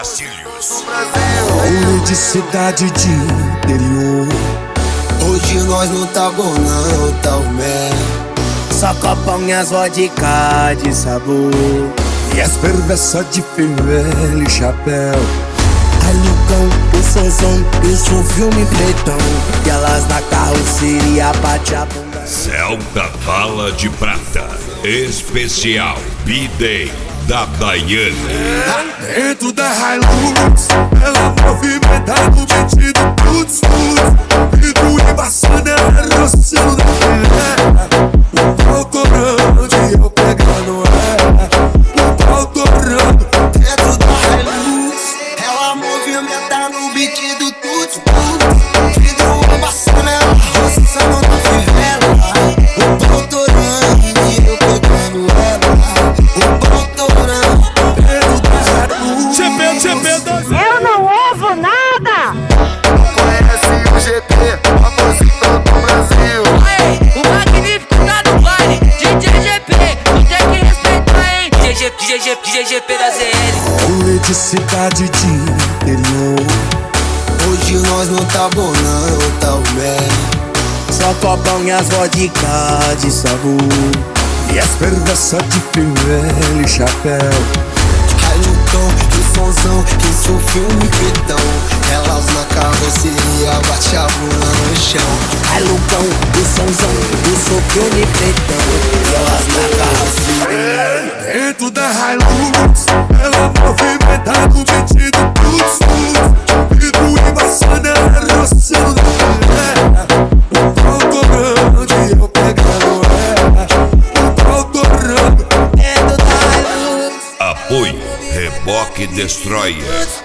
Cacilhos. Homem de cidade de interior. Hoje nós não tá bom não, tá o mel. Só copão e as vodka de sabor. E as perversas de fivela e chapéu. A Lucão, o Sonzão, isso um filme pretão. E elas na carroceria bate a bunda. Celta Bala de Prata, especial B-Day da Daiane. Dentro da Hilux, ela movimenta no vestido tuts, tuts. Vidro embaçando, ela roçando na filé. O pau torando e eu pegando ela. O pau torando. Dentro da Hilux, ela movimenta no beat do tuts, tuts. Vidro embaçando, ela roçando na fivela. O pau torando e eu pegando ela. O pau torando. Dentro da Hilux. Eu não ouvo nada! Conhece o GT, compositor do Brasil. Aê, o magnífico tá no baile, DJ GP, tu tem que respeitar, hein? DJ GP da ZL. Homem de cidade de interior. Hoje nós não tá bom não, tá o mel. Só copão e as vodka de sabor. E as perversas de fivela e chapéu. Lucão e Sonzão, isso um filme pretão. Elas na carroceria bate a bunda no chão. A Lucão, o Sonzão, isso um filme pretão. E elas na carroceria. Dentro da Hilux, ela movimenta no vestido tuts, tuts. Vidro embaçando, ela roçando na filé. O pau torando e eu pegando ela. O pau torando. Dentro da Hilux. Apoio Reboque Destroyer.